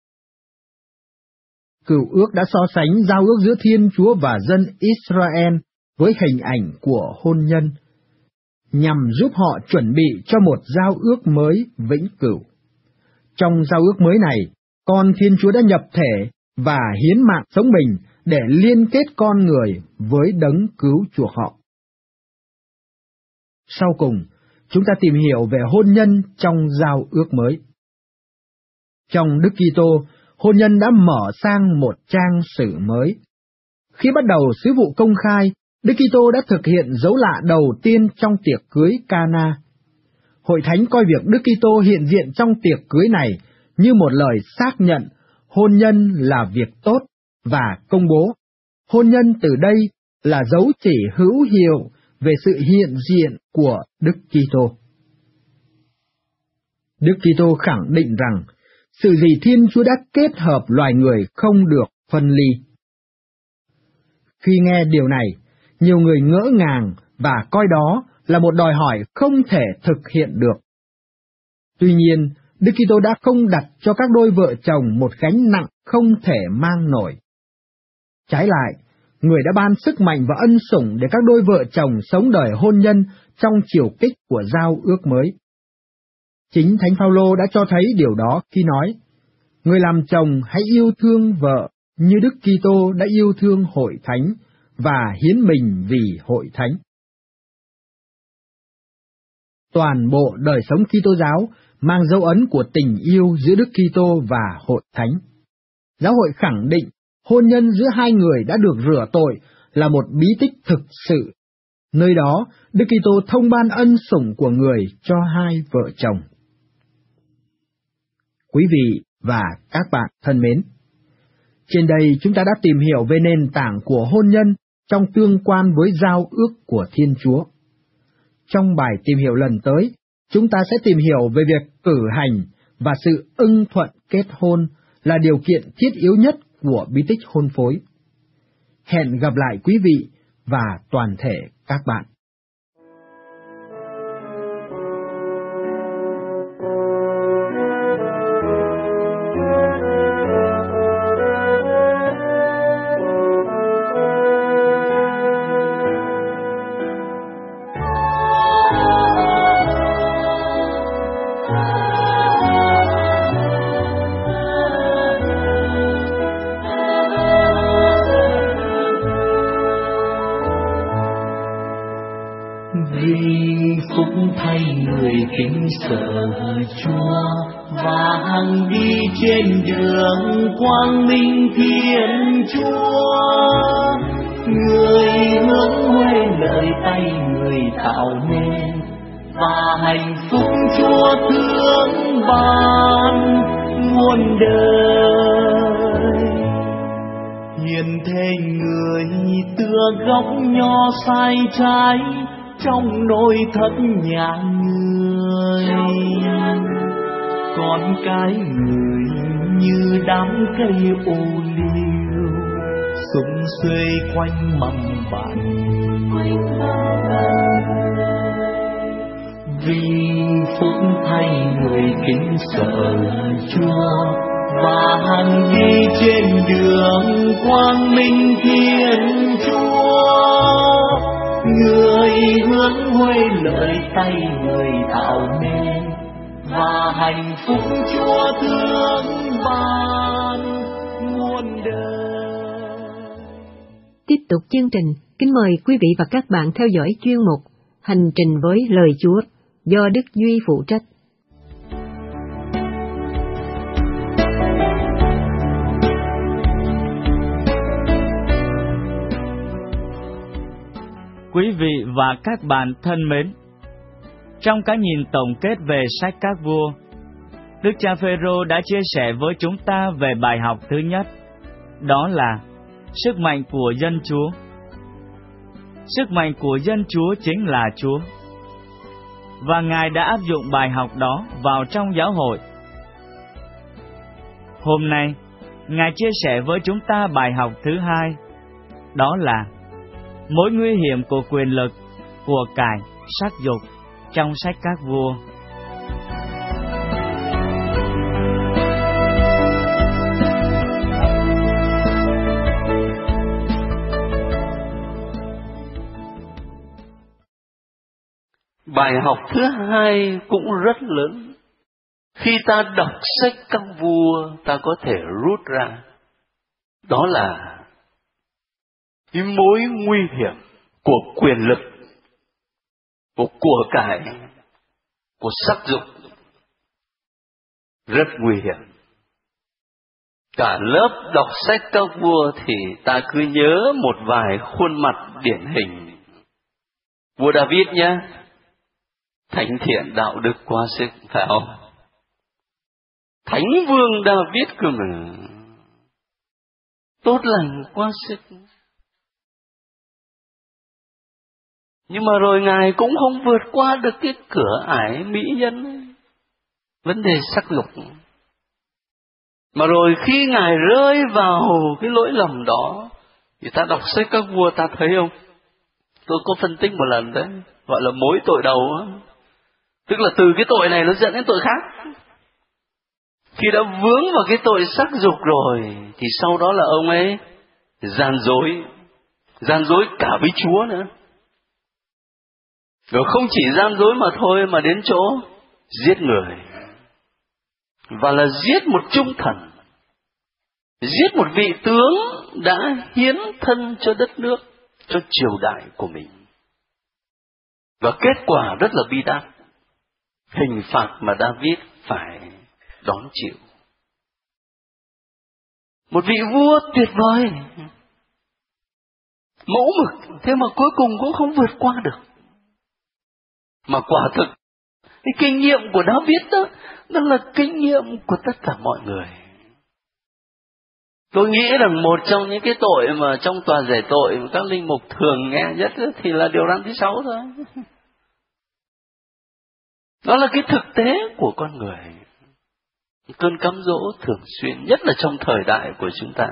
Cựu ước đã so sánh giao ước giữa Thiên Chúa và dân Israel với hình ảnh của hôn nhân, nhằm giúp họ chuẩn bị cho một giao ước mới vĩnh cửu. Trong giao ước mới này, con Thiên Chúa đã nhập thể và hiến mạng sống mình để liên kết con người với Đấng cứu chuộc họ. Sau cùng, chúng ta tìm hiểu về hôn nhân trong giao ước mới. Trong Đức Kitô, hôn nhân đã mở sang một trang sử mới. Khi bắt đầu sứ vụ công khai, Đức Kitô đã thực hiện dấu lạ đầu tiên trong tiệc cưới Cana. Hội Thánh coi việc Đức Kitô hiện diện trong tiệc cưới này như một lời xác nhận hôn nhân là việc tốt và công bố. Hôn nhân từ đây là dấu chỉ hữu hiệu về sự hiện diện của Đức Kitô. Đức Kitô khẳng định rằng sự gì Thiên Chúa đã kết hợp loài người không được phân ly. Khi nghe điều này, nhiều người ngỡ ngàng và coi đó là một đòi hỏi không thể thực hiện được. Tuy nhiên, Đức Kitô đã không đặt cho các đôi vợ chồng một gánh nặng không thể mang nổi. Trái lại, Người đã ban sức mạnh và ân sủng để các đôi vợ chồng sống đời hôn nhân trong chiều kích của giao ước mới. Chính Thánh Phaolô đã cho thấy điều đó khi nói: Người làm chồng hãy yêu thương vợ như Đức Kitô đã yêu thương hội thánh và hiến mình vì hội thánh. Toàn bộ đời sống Kitô giáo mang dấu ấn của tình yêu giữa Đức Kitô và hội thánh. Giáo hội khẳng định hôn nhân giữa hai người đã được rửa tội là một bí tích thực sự. Nơi đó, Đức Kitô thông ban ân sủng của người cho hai vợ chồng. Quý vị và các bạn thân mến, trên đây chúng ta đã tìm hiểu về nền tảng của hôn nhân trong tương quan với giao ước của Thiên Chúa. Trong bài tìm hiểu lần tới, chúng ta sẽ tìm hiểu về việc cử hành và sự ưng thuận kết hôn là điều kiện thiết yếu nhất của bí tích hôn phối. Hẹn gặp lại quý vị và toàn thể các bạn. Vì phúc thay người kính sợ Chúa và hằng đi trên đường quang minh Thiên Chúa, người hướng huê lời tay người tạo nên và hạnh phúc Chúa thương ban muôn đời. Hiền thế người tựa gốc nho sai trái trong nội thất nhà người, con cái người như đám cây ô liu sum xuê quanh mầm bạn. Vì phúc thay người kính sợ Chúa và hằng đi trên đường quang minh Thiên Chúa, người hướng huê lời tay người tạo nên và hạnh phúc Chúa thương ban muôn đời. Tiếp tục chương trình, kính mời quý vị và các bạn theo dõi chuyên mục Hành trình với lời Chúa do Đức Duy phụ trách. Quý vị và các bạn thân mến, trong cái nhìn tổng kết về sách Các Vua, Đức cha Phêrô đã chia sẻ với chúng ta về bài học thứ nhất, đó là sức mạnh của dân Chúa. Sức mạnh của dân Chúa chính là Chúa, và Ngài đã áp dụng bài học đó vào trong giáo hội. Hôm nay, Ngài chia sẻ với chúng ta bài học thứ hai, đó là mối nguy hiểm của quyền lực, của cải, sắc dục trong sách Các Vua. Bài học thứ hai cũng rất lớn. Khi ta đọc sách Các Vua, ta có thể rút ra, đó là cái mối nguy hiểm của quyền lực, của của cải, của sắc dục, rất nguy hiểm. Cả lớp đọc sách Các Vua thì ta cứ nhớ một vài khuôn mặt điển hình. Vua David nhé, thánh thiện đạo đức quá sức, phải không? Thánh vương David cơ mà, tốt lành quá sức. Nhưng mà rồi Ngài cũng không vượt qua được cái cửa ải mỹ nhân, vấn đề sắc dục. Mà rồi khi Ngài rơi vào cái lỗi lầm đó, thì ta đọc sách Các Vua ta thấy không? Tôi có phân tích một lần đấy, gọi là mối tội đầu á. Tức là từ cái tội này nó dẫn đến tội khác. Khi đã vướng vào cái tội sắc dục rồi, thì sau đó là ông ấy gian dối, gian dối cả với Chúa nữa. Rồi không chỉ gian dối mà thôi, mà đến chỗ giết người. Và là giết một trung thần, giết một vị tướng đã hiến thân cho đất nước, cho triều đại của mình. Và kết quả rất là bi đát, hình phạt mà David phải đón chịu. một vị vua tuyệt vời, mẫu mực, thế mà cuối cùng cũng không vượt qua được. Mà quả thực, cái kinh nghiệm của David đó, đó là kinh nghiệm của tất cả mọi người. Tôi nghĩ rằng một trong những cái tội mà trong tòa giải tội mà các linh mục thường nghe nhất thì là điều răn thứ sáu thôi. Đó là cái thực tế của con người. Cơn cám dỗ thường xuyên, nhất là trong thời đại của chúng ta.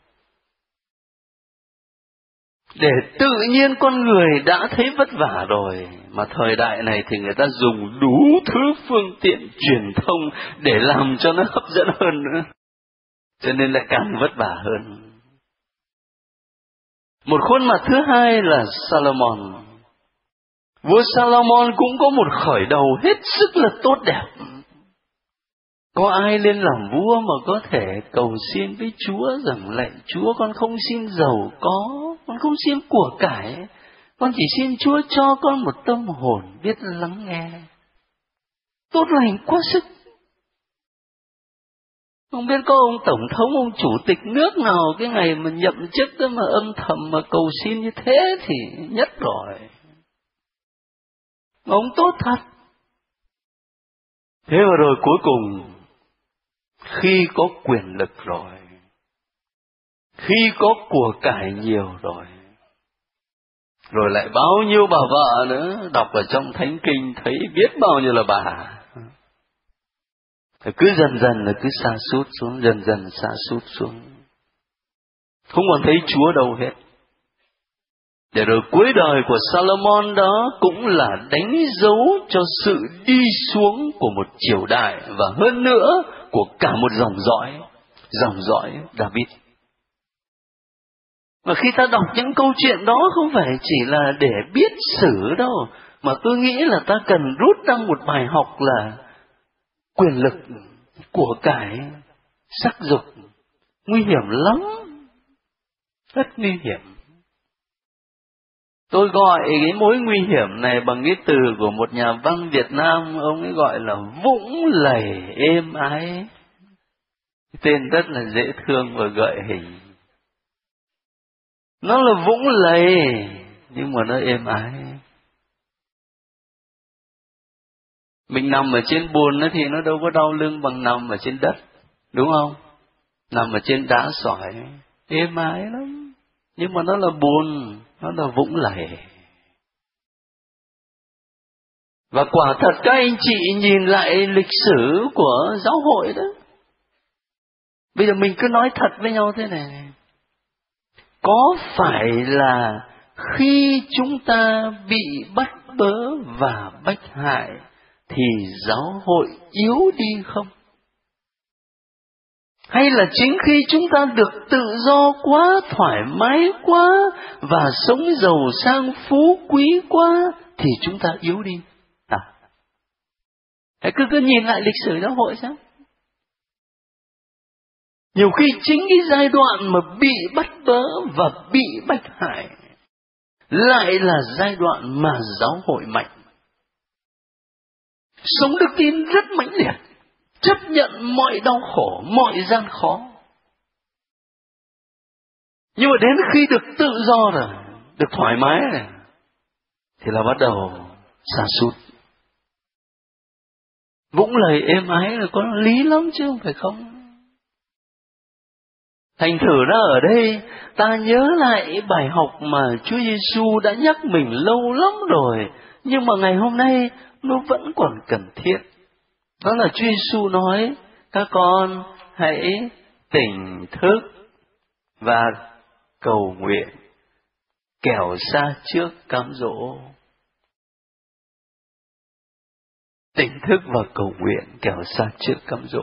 Để tự nhiên con người đã thấy vất vả rồi, mà thời đại này thì người ta dùng đủ thứ phương tiện truyền thông để làm cho nó hấp dẫn hơn nữa. Cho nên lại càng vất vả hơn. Một khuôn mặt thứ hai là Salomon. Vua Salomon cũng có một khởi đầu hết sức là tốt đẹp. Có ai lên làm vua mà có thể cầu xin với Chúa rằng lạy Chúa, con không xin giàu có, con không xin của cải, con chỉ xin Chúa cho con một tâm hồn biết lắng nghe. Tốt lành quá sức. Không biết có ông tổng thống, ông chủ tịch nước nào cái ngày mà nhậm chức đó mà âm thầm mà cầu xin như thế thì nhất rồi. Ông tốt thật. Thế mà rồi cuối cùng, khi có quyền lực rồi, khi có của cải nhiều rồi, rồi lại bao nhiêu bà vợ nữa, đọc ở trong Thánh Kinh thấy biết bao nhiêu là bà. Cứ dần dần là cứ sa sút xuống, dần dần sa sút xuống. Không còn thấy Chúa đâu hết. Để rồi cuối đời của Salomon đó cũng là đánh dấu cho sự đi xuống của một triều đại, và hơn nữa của cả một dòng dõi, dòng dõi David. Và khi ta đọc những câu chuyện đó không phải chỉ là để biết sử đâu, mà tôi nghĩ là ta cần rút ra một bài học là quyền lực, của cải, sắc dục, nguy hiểm lắm, rất nguy hiểm. Tôi gọi cái mối nguy hiểm này bằng cái từ của một nhà văn Việt Nam, ông ấy gọi là vũng lầy êm ái. Tên rất là dễ thương và gợi hình. Nó là vũng lầy, nhưng mà nó êm ái. Mình nằm ở trên bùn thì nó đâu có đau lưng bằng nằm ở trên đất, đúng không? Nằm ở trên đá sỏi, êm ái lắm. Nhưng mà nó là bùn, nó là vũng lầy. Và quả thật các anh chị nhìn lại lịch sử của giáo hội đó. Bây giờ mình cứ nói thật với nhau thế này. Có phải là khi chúng ta bị bắt bớ và bách hại thì giáo hội yếu đi không? Hay là chính khi chúng ta được tự do quá, thoải mái quá và sống giàu sang phú quý quá thì chúng ta yếu đi? À, hãy cứ cứ nhìn lại lịch sử giáo hội xem. Nhiều khi chính cái giai đoạn mà bị bắt bớ và bị bách hại lại là giai đoạn mà giáo hội mạnh. Sống đức tin rất mãnh liệt, chấp nhận mọi đau khổ, mọi gian khó. Nhưng mà đến khi được tự do rồi, được thoải mái rồi, thì là bắt đầu sa sút. Vũng lầy êm ái là có lý lắm chứ không phải không. Thành thử ra ở đây ta nhớ lại bài học mà Chúa Giêsu đã nhắc mình lâu lắm rồi, nhưng mà ngày hôm nay nó vẫn còn cần thiết. Đó là Chúa Giêsu nói, các con hãy tỉnh thức và cầu nguyện, kẻo xa trước cám dỗ. Tỉnh thức và cầu nguyện, kẻo xa trước cám dỗ.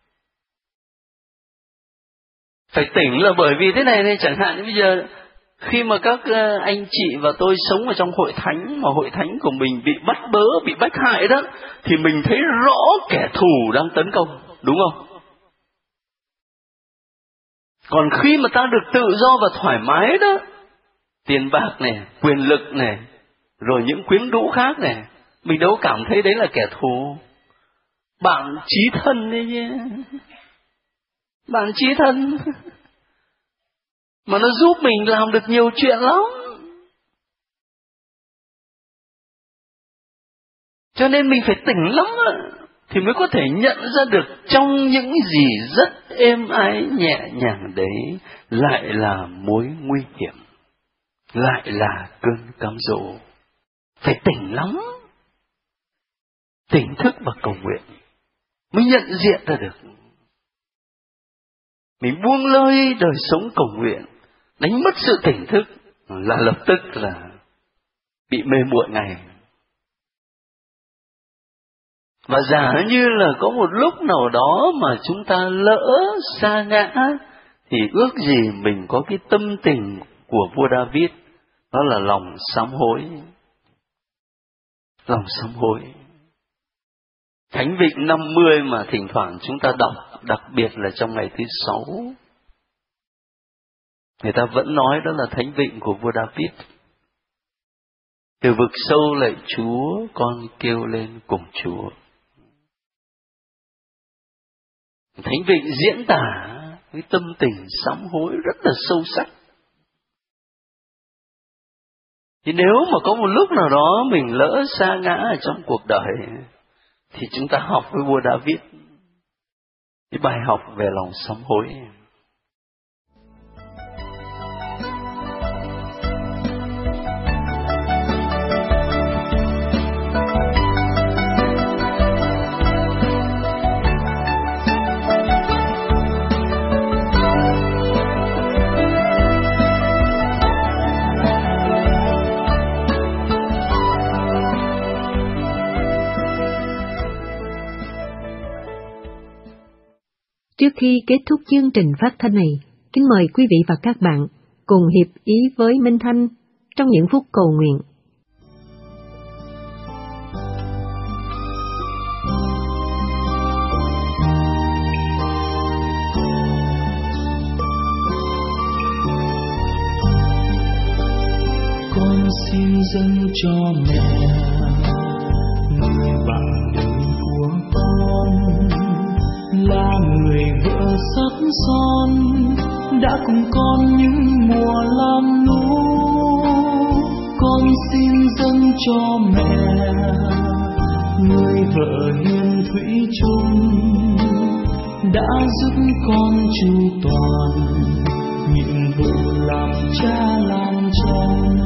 Phải tỉnh là bởi vì thế này này, chẳng hạn bây giờ khi mà các anh chị và tôi sống ở trong hội thánh, mà hội thánh của mình bị bắt bớ, bị bách hại đó, thì mình thấy rõ kẻ thù đang tấn công, đúng không? Còn khi mà ta được tự do và thoải mái đó, tiền bạc này, quyền lực này, rồi những quyến rũ khác này, mình đâu cảm thấy đấy là kẻ thù. Bạn chí thân đấy nhé. bạn chí thân, mà nó giúp mình làm được nhiều chuyện lắm. Cho nên mình phải tỉnh lắm thì mới có thể nhận ra được trong những gì rất êm ái nhẹ nhàng đấy lại là mối nguy hiểm, lại là cơn cám dỗ. Phải tỉnh lắm, tỉnh thức và cầu nguyện mới nhận diện ra được. Mình buông lơi đời sống cầu nguyện, đánh mất sự tỉnh thức là lập tức là bị mê muội ngay. Và giả như là có một lúc nào đó mà chúng ta lỡ sa ngã, thì ước gì mình có cái tâm tình của vua David, đó là lòng sám hối. Lòng sám hối. Thánh Vịnh năm mươi mà thỉnh thoảng chúng ta đọc, đặc biệt là trong ngày thứ sáu, người ta vẫn nói đó là Thánh Vịnh của vua David. Từ vực sâu lạy Chúa, con kêu lên cùng Chúa. Thánh Vịnh diễn tả cái tâm tình sám hối rất là sâu sắc. Thì nếu mà có một lúc nào đó mình lỡ sa ngã ở trong cuộc đời, thì chúng ta học với vua David cái bài học về lòng sám hối. Trước khi kết thúc chương trình phát thanh này, kính mời quý vị và các bạn cùng hiệp ý với Minh Thanh trong những phút cầu nguyện. Con xin dâng cho mẹ người bạn đời của con, là người vợ sắc son đã cùng con những mùa lam lũ. Con xin dâng cho mẹ người vợ hiền thủy chung, đã giúp con chu toàn nhiệm vụ làm cha làm chồng.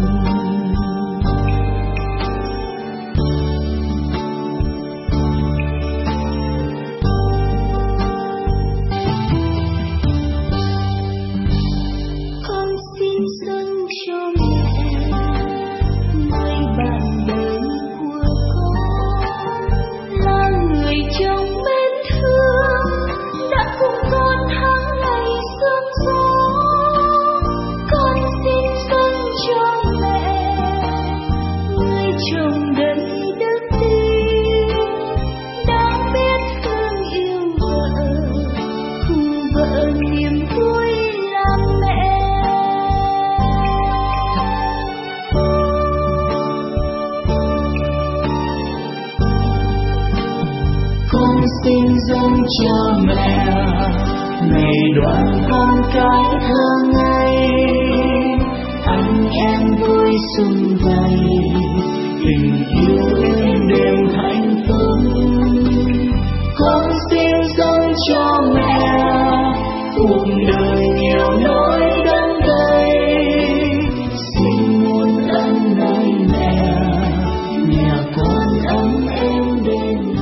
Xin dâng cho mẹ ngày đoàn con cái thơ ngây, anh em vui sum vầy, tình yêu êm đềm hạnh phúc. Con xin dâng cho mẹ cuộc đời nhiều nỗi đắng cay, xin muôn ân nơi mẹ, nhà con ấm êm đêm.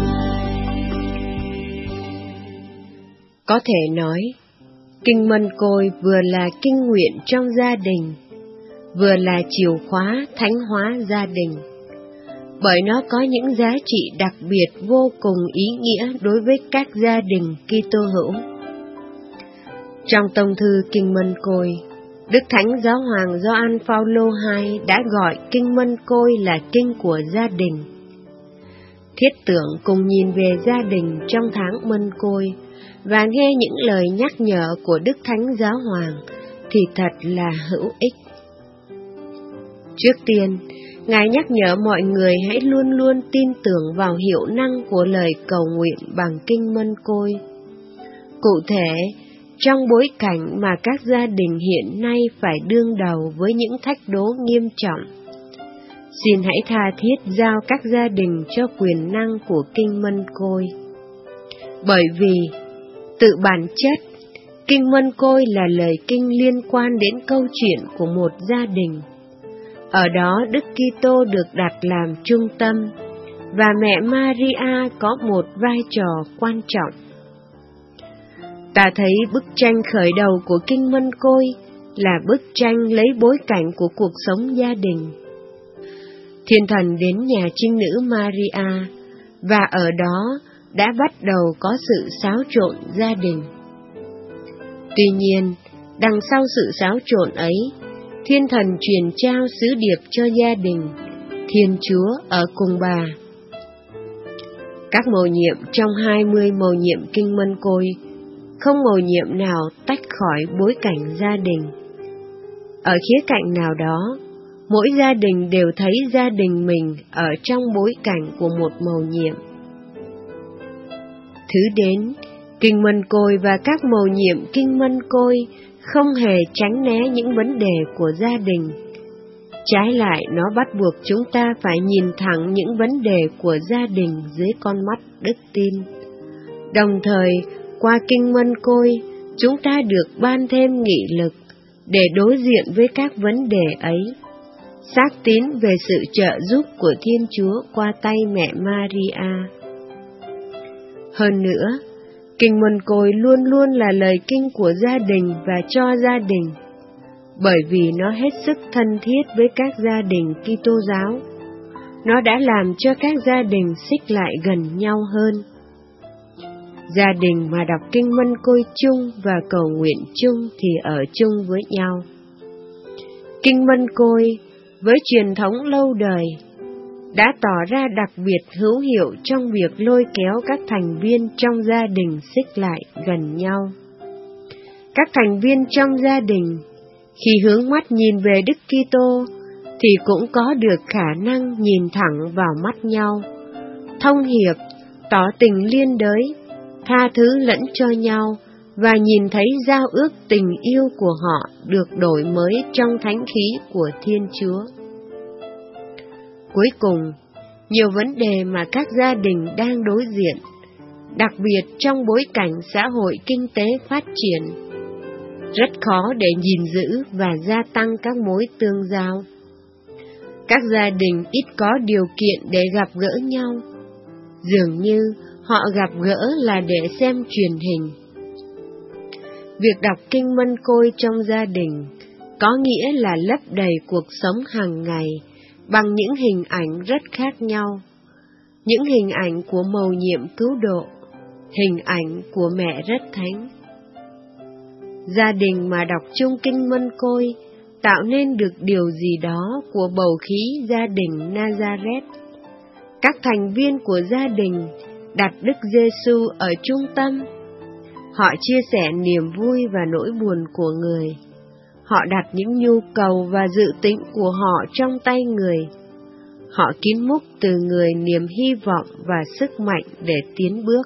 Có thể nói, kinh Mân Côi vừa là kinh nguyện trong gia đình, vừa là chìa khóa thánh hóa gia đình, bởi nó có những giá trị đặc biệt vô cùng ý nghĩa đối với các gia đình Kitô hữu. Trong tông thư kinh Mân Côi, Đức Thánh Giáo Hoàng Gioan Phaolô hai đã gọi kinh Mân Côi là kinh của gia đình. Thiết tưởng cùng nhìn về gia đình trong tháng Mân Côi và nghe những lời nhắc nhở của Đức Thánh Giáo Hoàng thì thật là hữu ích. Trước tiên, Ngài nhắc nhở mọi người hãy luôn luôn tin tưởng vào hiệu năng của lời cầu nguyện bằng kinh Mân Côi. Cụ thể, trong bối cảnh mà các gia đình hiện nay phải đương đầu với những thách đố nghiêm trọng, xin hãy tha thiết giao các gia đình cho quyền năng của Kinh Mân Côi. Bởi vì, tự bản chất, Kinh Mân Côi là lời kinh liên quan đến câu chuyện của một gia đình. Ở đó Đức Kitô được đặt làm trung tâm, và mẹ Maria có một vai trò quan trọng. Ta thấy bức tranh khởi đầu của Kinh Mân Côi là bức tranh lấy bối cảnh của cuộc sống gia đình. Thiên thần đến nhà trinh nữ Maria, và ở đó đã bắt đầu có sự xáo trộn gia đình. Tuy nhiên, đằng sau sự xáo trộn ấy, Thiên thần truyền trao sứ điệp cho gia đình, Thiên Chúa ở cùng bà. Các mầu nhiệm trong hai mươi mầu nhiệm Kinh Mân Côi, không mầu nhiệm nào tách khỏi bối cảnh gia đình. Ở khía cạnh nào đó, mỗi gia đình đều thấy gia đình mình ở trong bối cảnh của một mầu nhiệm. Thứ đến, Kinh Mân Côi và các mầu nhiệm Kinh Mân Côi không hề tránh né những vấn đề của gia đình. Trái lại, nó bắt buộc chúng ta phải nhìn thẳng những vấn đề của gia đình dưới con mắt đức tin. Đồng thời, qua Kinh Mân Côi, chúng ta được ban thêm nghị lực để đối diện với các vấn đề ấy, xác tín về sự trợ giúp của Thiên Chúa qua tay mẹ Maria. Hơn nữa, Kinh Mân Côi luôn luôn là lời kinh của gia đình và cho gia đình, bởi vì nó hết sức thân thiết với các gia đình Kitô giáo. Nó đã làm cho các gia đình xích lại gần nhau hơn. Gia đình mà đọc Kinh Mân Côi chung và cầu nguyện chung thì ở chung với nhau. Kinh Mân Côi, với truyền thống lâu đời, đã tỏ ra đặc biệt hữu hiệu trong việc lôi kéo các thành viên trong gia đình xích lại gần nhau. Các thành viên trong gia đình, khi hướng mắt nhìn về Đức Kitô, thì cũng có được khả năng nhìn thẳng vào mắt nhau, thông hiệp, tỏ tình liên đới, tha thứ lẫn cho nhau, và nhìn thấy giao ước tình yêu của họ được đổi mới trong thánh khí của Thiên Chúa. Cuối cùng, nhiều vấn đề mà các gia đình đang đối diện, đặc biệt trong bối cảnh xã hội kinh tế phát triển, rất khó để gìn giữ và gia tăng các mối tương giao. Các gia đình ít có điều kiện để gặp gỡ nhau, dường như họ gặp gỡ là để xem truyền hình. Việc đọc Kinh Mân Côi trong gia đình có nghĩa là lấp đầy cuộc sống hàng ngày bằng những hình ảnh rất khác nhau, những hình ảnh của mầu nhiệm cứu độ, hình ảnh của mẹ rất thánh. Gia đình mà đọc chung Kinh Mân Côi tạo nên được điều gì đó của bầu khí gia đình Nazareth. Các thành viên của gia đình đặt Đức Giêsu ở trung tâm. Họ chia sẻ niềm vui và nỗi buồn của người. Họ đặt những nhu cầu và dự tính của họ trong tay người. Họ kín múc từ người niềm hy vọng và sức mạnh để tiến bước.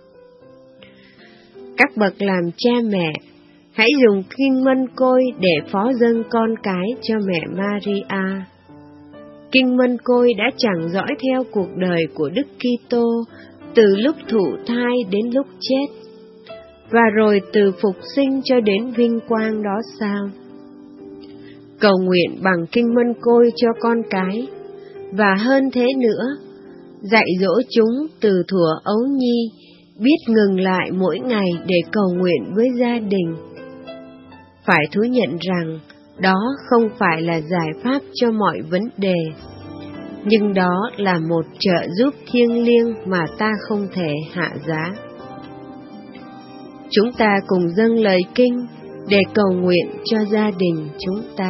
Các bậc làm cha mẹ, hãy dùng Kinh Mân Côi để phó dâng con cái cho mẹ Maria. Kinh Mân Côi đã chẳng dõi theo cuộc đời của Đức Kitô từ lúc thụ thai đến lúc chết, và rồi từ phục sinh cho đến vinh quang đó sao? Cầu nguyện bằng Kinh Mân Côi cho con cái, và hơn thế nữa, dạy dỗ chúng từ thuở ấu nhi, biết ngừng lại mỗi ngày để cầu nguyện với gia đình. Phải thú nhận rằng, đó không phải là giải pháp cho mọi vấn đề, nhưng đó là một trợ giúp thiêng liêng mà ta không thể hạ giá. Chúng ta cùng dâng lời kinh để cầu nguyện cho gia đình chúng ta.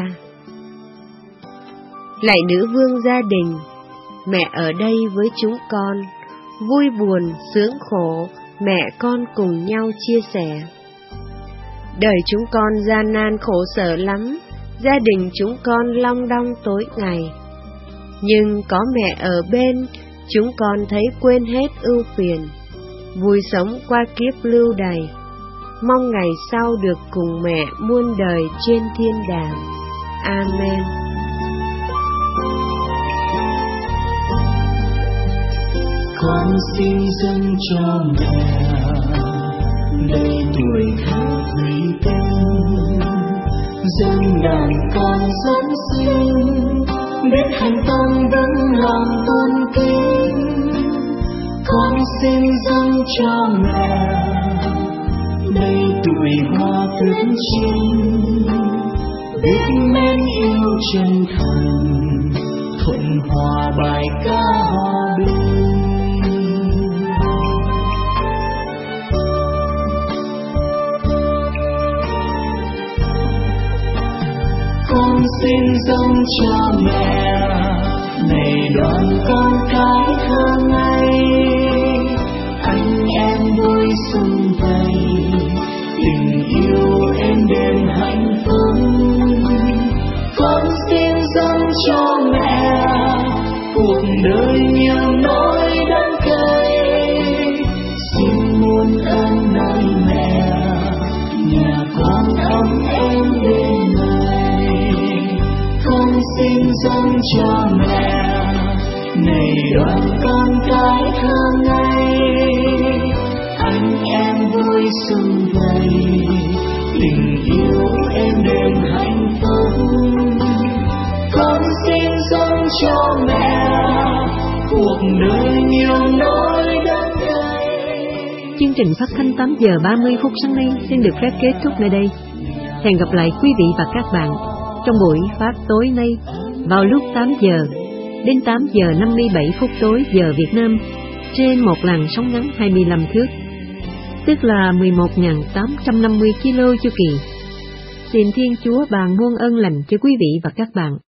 Lạy Nữ Vương gia đình, mẹ ở đây với chúng con, vui buồn, sướng khổ, mẹ con cùng nhau chia sẻ. Đời chúng con gian nan khổ sở lắm, gia đình chúng con long đong tối ngày. Nhưng có mẹ ở bên, chúng con thấy quên hết ưu phiền, vui sống qua kiếp lưu đày. mong ngày sau được cùng mẹ muôn đời trên thiên đàng. Amen. Con xin dâng cho mẹ đầy tuổi thơ thủy tinh, dâng đàn con dẫn sinh, biết thành tâm vững lòng tôn kính. Con xin dâng cho mẹ đầy tuổi hoa tước chinh, biết mến yêu chân thành, thuận hòa bài ca hòa bình. Con xin dâng cho mẹ này đoàn con cái thơ ngây, anh em vui xuân vầy, tình yêu êm đềm hạnh phúc. Con xin dâng cho mẹ cuộc đời nhiều nỗi đắng cay, xin muôn ơn nơi mẹ, nhà con ấm êm bên người. Con xin dâng cho mẹ này đoàn con cái thơ ngây, anh em vui xuân vầy, tình yêu êm đềm hạnh phúc. Con xin dâng cho mẹ cuộc đời nhiều nỗi đắng cay. Chương trình phát thanh tám giờ ba mươi phút sáng nay xin được phép kết thúc nơi đây. Hẹn gặp lại quý vị và các bạn trong buổi phát tối nay vào lúc tám giờ đến tám giờ năm mươi bảy phút tối giờ Việt Nam trên một làn sóng ngắn hai mươi lăm thước, tức là mười một nghìn tám trăm năm mươi ki lô chu kỳ. Xin Thiên Chúa ban muôn ơn lành cho quý vị và các bạn.